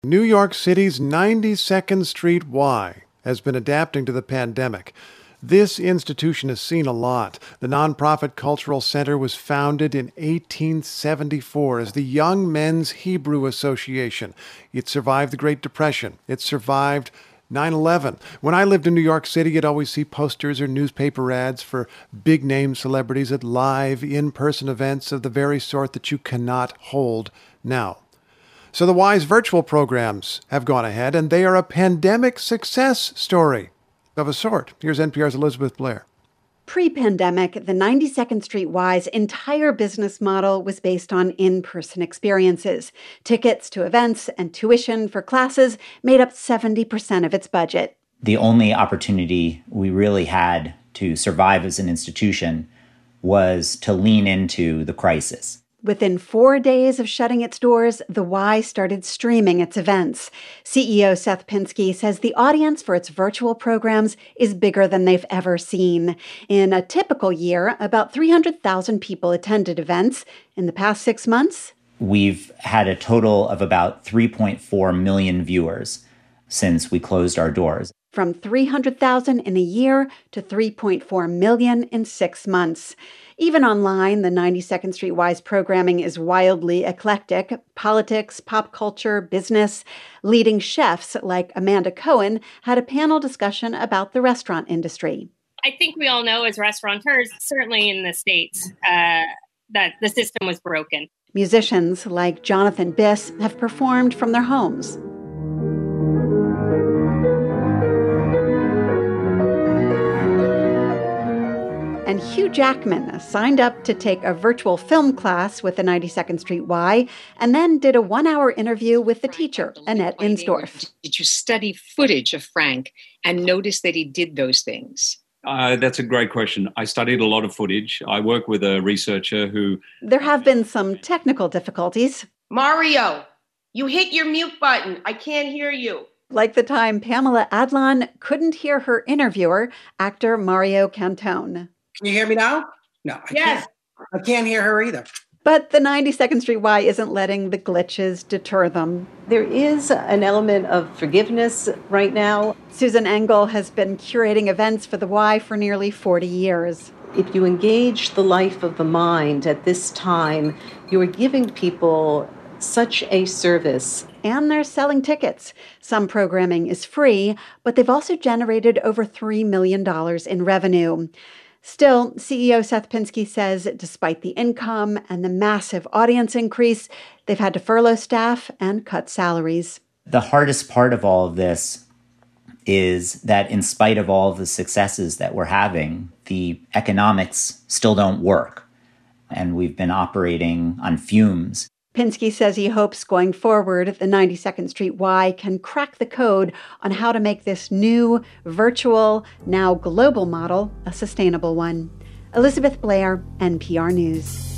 New York City's 92nd Street Y has been adapting to the pandemic. This institution has seen a lot. The nonprofit cultural center was founded in 1874 as the Young Men's Hebrew Association. It survived the Great Depression. It survived 9/11. When I lived in New York City, you'd always see posters or newspaper ads for big-name celebrities at live, in-person events of the very sort that you cannot hold now. So the Y's virtual programs have gone ahead, and they are a pandemic success story of a sort. Here's NPR's Elizabeth Blair. Pre-pandemic, the 92nd Street Y's entire business model was based on in-person experiences. Tickets to events and tuition for classes made up 70% of its budget. The only opportunity we really had to survive as an institution was to lean into the crisis. Within 4 days of shutting its doors, the Y started streaming its events. CEO Seth Pinsky says the audience for its virtual programs is bigger than they've ever seen. In a typical year, about 300,000 people attended events. In the past 6 months, we've had a total of about 3.4 million viewers since we closed our doors. From 300,000 in a year to 3.4 million in 6 months. Even online, the 92nd Street Y's programming is wildly eclectic. Politics, pop culture, business. Leading chefs like Amanda Cohen had a panel discussion about the restaurant industry. I think we all know as restaurateurs, certainly in the States, that the system was broken. Musicians like Jonathan Biss have performed from their homes. And Hugh Jackman signed up to take a virtual film class with the 92nd Street Y and then did a 1-hour interview with the teacher, Annette Insdorf. Did you study footage of Frank and notice that he did those things? That's a great question. I studied a lot of footage. I work with a researcher who... There have been some technical difficulties. Mario, you hit your mute button. I can't hear you. Like the time Pamela Adlon couldn't hear her interviewer, actor Mario Cantone. Can you hear me now? No, I can't hear her either. But the 92nd Street Y isn't letting the glitches deter them. There is an element of forgiveness right now. Susan Engel has been curating events for the Y for nearly 40 years. If you engage the life of the mind at this time, you are giving people such a service. And they're selling tickets. Some programming is free, but they've also generated over $3 million in revenue. Still, CEO Seth Pinsky says despite the income and the massive audience increase, they've had to furlough staff and cut salaries. The hardest part of all of this is that in spite of all of the successes that we're having, the economics still don't work. And we've been operating on fumes. Pinsky says he hopes going forward, the 92nd Street Y can crack the code on how to make this new, virtual, now global model a sustainable one. Elizabeth Blair, NPR News.